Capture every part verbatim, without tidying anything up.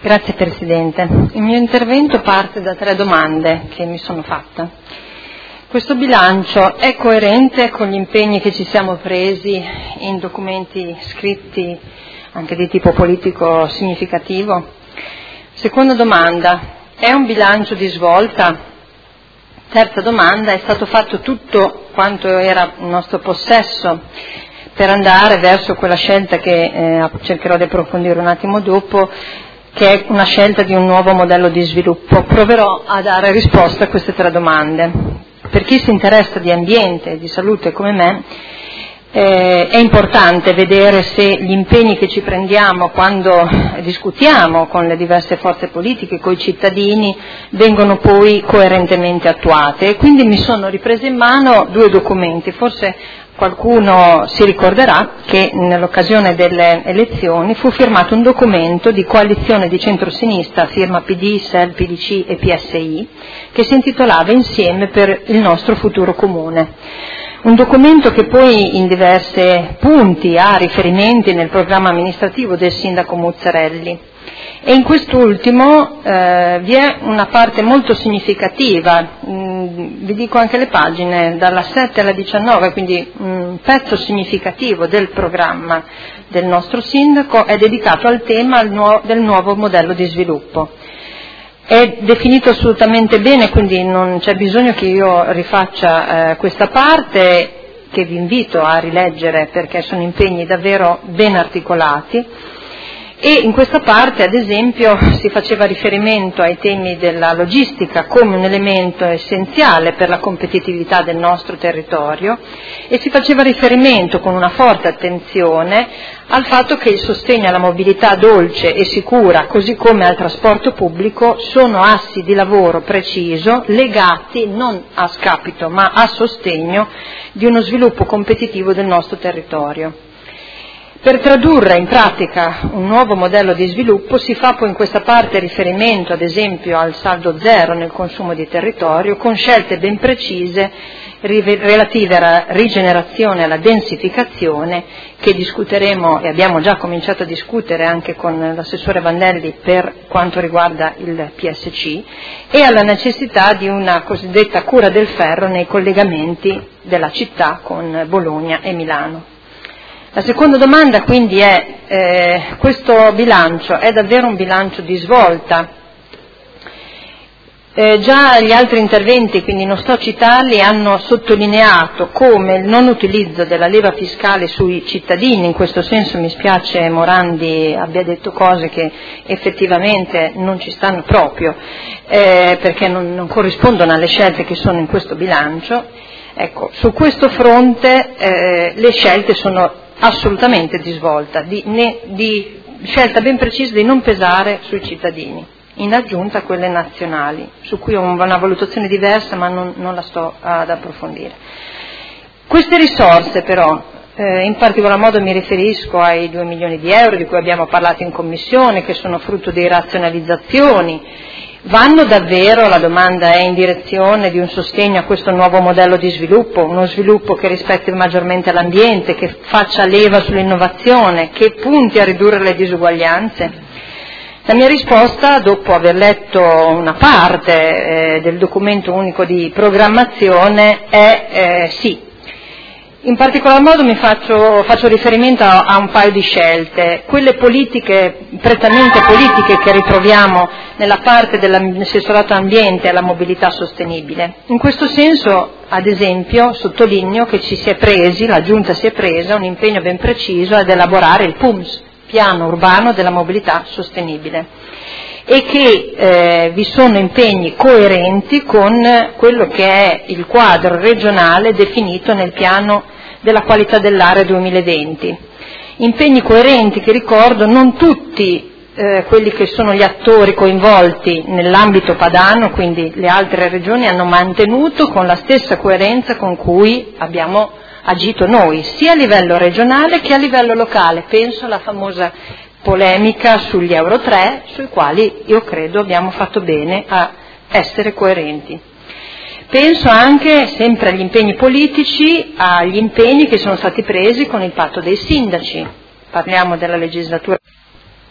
Grazie Presidente. Il mio intervento parte da tre domande che mi sono fatta. Questo bilancio è coerente con gli impegni che ci siamo presi in documenti scritti anche di tipo politico significativo? Seconda domanda, è un bilancio di svolta? Terza domanda, è stato fatto tutto quanto era in nostro possesso per andare verso quella scelta che eh, cercherò di approfondire un attimo dopo, che è una scelta di un nuovo modello di sviluppo? Proverò a dare risposta a queste tre domande. Per chi si interessa di ambiente e di salute come me, eh, è importante vedere se gli impegni che ci prendiamo quando discutiamo con le diverse forze politiche, con i cittadini, vengono poi coerentemente attuate. E quindi mi sono ripresa in mano due documenti. Forse qualcuno si ricorderà che nell'occasione delle elezioni fu firmato un documento di coalizione di centrosinistra, firma P D, S E L, P D C e P S I, che si intitolava Insieme per il nostro futuro comune. Un documento che poi in diversi punti ha riferimenti nel programma amministrativo del sindaco Muzzarelli. E in quest'ultimo eh, vi è una parte molto significativa, mm, vi dico anche le pagine, dalla sette alla diciannove, quindi un pezzo significativo del programma del nostro sindaco è dedicato al tema del nuovo modello di sviluppo. È definito assolutamente bene, quindi non c'è bisogno che io rifaccia eh, questa parte, che vi invito a rileggere perché sono impegni davvero ben articolati. E in questa parte, ad esempio, si faceva riferimento ai temi della logistica come un elemento essenziale per la competitività del nostro territorio e si faceva riferimento con una forte attenzione al fatto che il sostegno alla mobilità dolce e sicura, così come al trasporto pubblico, sono assi di lavoro preciso legati non a scapito ma a sostegno di uno sviluppo competitivo del nostro territorio. Per tradurre in pratica un nuovo modello di sviluppo si fa poi in questa parte riferimento ad esempio al saldo zero nel consumo di territorio con scelte ben precise relative alla rigenerazione e alla densificazione che discuteremo e abbiamo già cominciato a discutere anche con l'assessore Vandelli per quanto riguarda il P S C e alla necessità di una cosiddetta cura del ferro nei collegamenti della città con Bologna e Milano. La seconda domanda quindi è, eh, questo bilancio è davvero un bilancio di svolta? Eh, già gli altri interventi, quindi non sto a citarli, hanno sottolineato come il non utilizzo della leva fiscale sui cittadini, in questo senso mi spiace Morandi abbia detto cose che effettivamente non ci stanno proprio, eh, perché non, non corrispondono alle scelte che sono in questo bilancio. Ecco, su questo fronte eh, le scelte sono assolutamente di svolta, di, ne, di scelta ben precisa di non pesare sui cittadini, in aggiunta a quelle nazionali, su cui ho una valutazione diversa ma non, non la sto ad approfondire. Queste risorse però, eh, in particolar modo mi riferisco ai due milioni di euro di cui abbiamo parlato in Commissione, che sono frutto di razionalizzazioni, vanno davvero, la domanda è, in direzione di un sostegno a questo nuovo modello di sviluppo, uno sviluppo che rispetti maggiormente l'ambiente, che faccia leva sull'innovazione, che punti a ridurre le disuguaglianze? La mia risposta, dopo aver letto una parte eh, del documento unico di programmazione, è eh, sì. In particolar modo mi faccio, faccio riferimento a, a un paio di scelte, quelle politiche, prettamente politiche, che ritroviamo nella parte dell'assessorato ambiente e alla mobilità sostenibile. In questo senso, ad esempio, sottolineo che ci si è presi, la Giunta si è presa un impegno ben preciso ad elaborare il P U M S, Piano Urbano della Mobilità Sostenibile, e che eh, vi sono impegni coerenti con quello che è il quadro regionale definito nel piano della qualità dell'aria duemilaventi. Impegni coerenti che, ricordo, non tutti eh, quelli che sono gli attori coinvolti nell'ambito padano, quindi le altre regioni, hanno mantenuto con la stessa coerenza con cui abbiamo agito noi, sia a livello regionale che a livello locale. Penso alla famosa polemica sugli Euro tre, sui quali io credo abbiamo fatto bene a essere coerenti. Penso anche, sempre agli impegni politici, agli impegni che sono stati presi con il patto dei sindaci. Parliamo della legislatura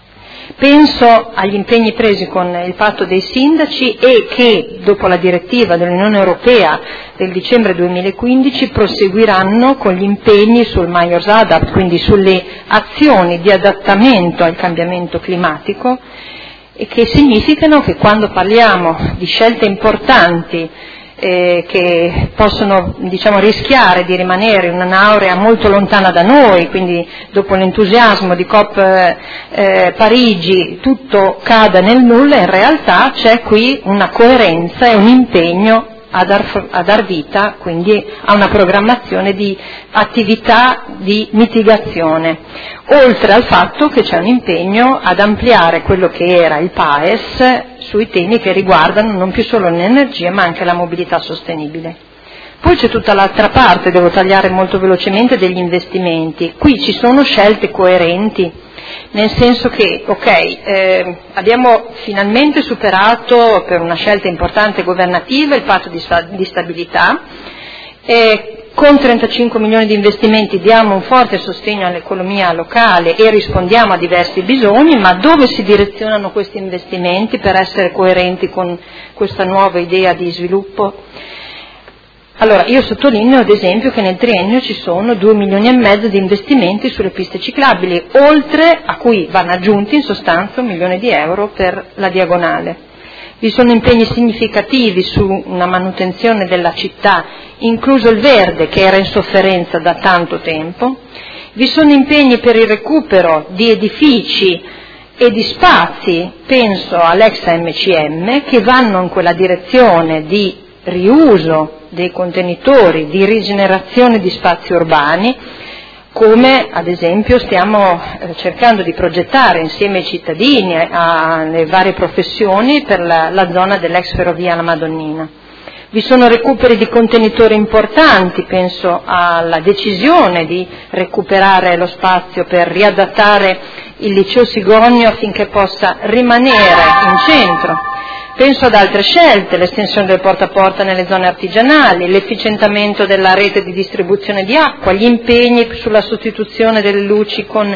Penso agli impegni presi con il patto dei sindaci e che dopo la direttiva dell'Unione Europea del dicembre duemilaquindici proseguiranno con gli impegni sul Majors Adapt, quindi sulle azioni di adattamento al cambiamento climatico, e che significano che quando parliamo di scelte importanti eh, che possono, diciamo, rischiare di rimanere in un'area molto lontana da noi, quindi dopo l'entusiasmo di COP eh, Parigi tutto cada nel nulla, in realtà c'è qui una coerenza e un impegno a dar, a dar vita quindi a una programmazione di attività di mitigazione, oltre al fatto che c'è un impegno ad ampliare quello che era il P A E S sui temi che riguardano non più solo l'energia ma anche la mobilità sostenibile. Poi c'è tutta l'altra parte, devo tagliare molto velocemente, degli investimenti. Qui ci sono scelte coerenti, nel senso che, ok, eh, abbiamo finalmente superato per una scelta importante governativa il patto di, sta- di stabilità, e con trentacinque milioni di investimenti diamo un forte sostegno all'economia locale e rispondiamo a diversi bisogni, ma dove si direzionano questi investimenti per essere coerenti con questa nuova idea di sviluppo? Allora, io sottolineo ad esempio che nel triennio ci sono due milioni e mezzo di investimenti sulle piste ciclabili, oltre a cui vanno aggiunti in sostanza un milione di euro per la diagonale. Vi sono impegni significativi su una manutenzione della città, incluso il verde che era in sofferenza da tanto tempo. Vi sono impegni per il recupero di edifici e di spazi, penso all'ex M C M, che vanno in quella direzione di riuso dei contenitori, di rigenerazione di spazi urbani, come ad esempio stiamo cercando di progettare insieme ai cittadini, alle varie professioni, per la, la zona dell'ex ferrovia La Madonnina. Vi sono recuperi di contenitori importanti, penso alla decisione di recuperare lo spazio per riadattare il liceo Sigonio affinché possa rimanere in centro. Penso ad altre scelte, l'estensione del porta a porta nelle zone artigianali, l'efficientamento della rete di distribuzione di acqua, gli impegni sulla sostituzione delle luci con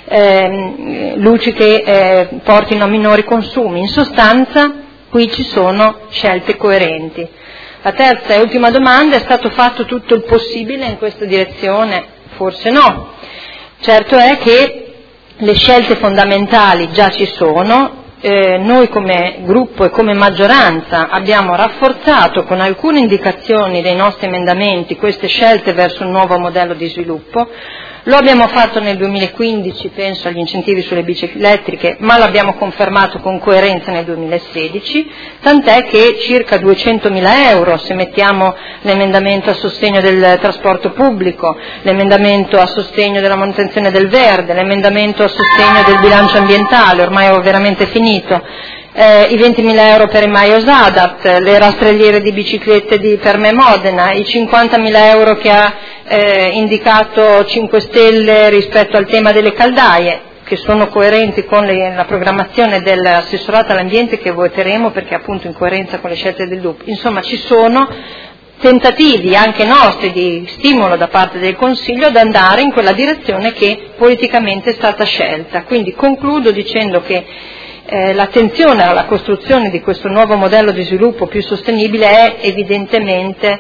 eh, luci che eh, portino a minori consumi. In sostanza, qui ci sono scelte coerenti. La terza e ultima domanda: è stato fatto tutto il possibile in questa direzione? Forse no. Certo è che le scelte fondamentali già ci sono. Eh, noi come gruppo e come maggioranza abbiamo rafforzato con alcune indicazioni dei nostri emendamenti queste scelte verso un nuovo modello di sviluppo. Lo abbiamo fatto nel duemilaquindici, penso agli incentivi sulle bici elettriche, ma l'abbiamo confermato con coerenza nel duemilasedici, tant'è che circa duecentomila euro, se mettiamo l'emendamento a sostegno del trasporto pubblico, l'emendamento a sostegno della manutenzione del verde, l'emendamento a sostegno del bilancio ambientale, ormai ho veramente finito, Eh, i ventimila euro per il Majors Adapt, le rastrelliere di biciclette di per me Modena, i cinquantamila euro che ha eh, indicato cinque Stelle rispetto al tema delle caldaie, che sono coerenti con le, la programmazione dell'assessorato all'ambiente che voteremo perché è appunto in coerenza con le scelte del D U P. Insomma, ci sono tentativi anche nostri di stimolo da parte del Consiglio ad andare in quella direzione che politicamente è stata scelta. Quindi concludo dicendo che Eh, l'attenzione alla costruzione di questo nuovo modello di sviluppo più sostenibile è evidentemente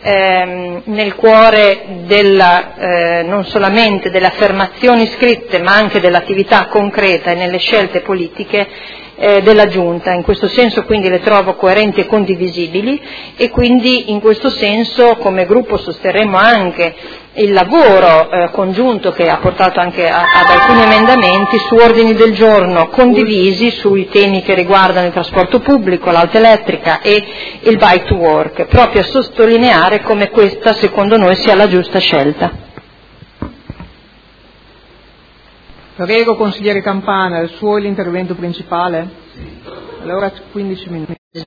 ehm, nel cuore della, eh, non solamente delle affermazioni scritte ma anche dell'attività concreta e nelle scelte politiche eh, della Giunta. In questo senso quindi le trovo coerenti e condivisibili e quindi in questo senso come gruppo sosterremo anche il lavoro eh, congiunto che ha portato anche a, ad alcuni emendamenti su ordini del giorno condivisi sui temi che riguardano il trasporto pubblico, l'auto elettrica e il bike to work, proprio a sottolineare come questa secondo noi sia la giusta scelta. Prego consigliere Campana, il suo è l'intervento principale. Allora quindici minuti.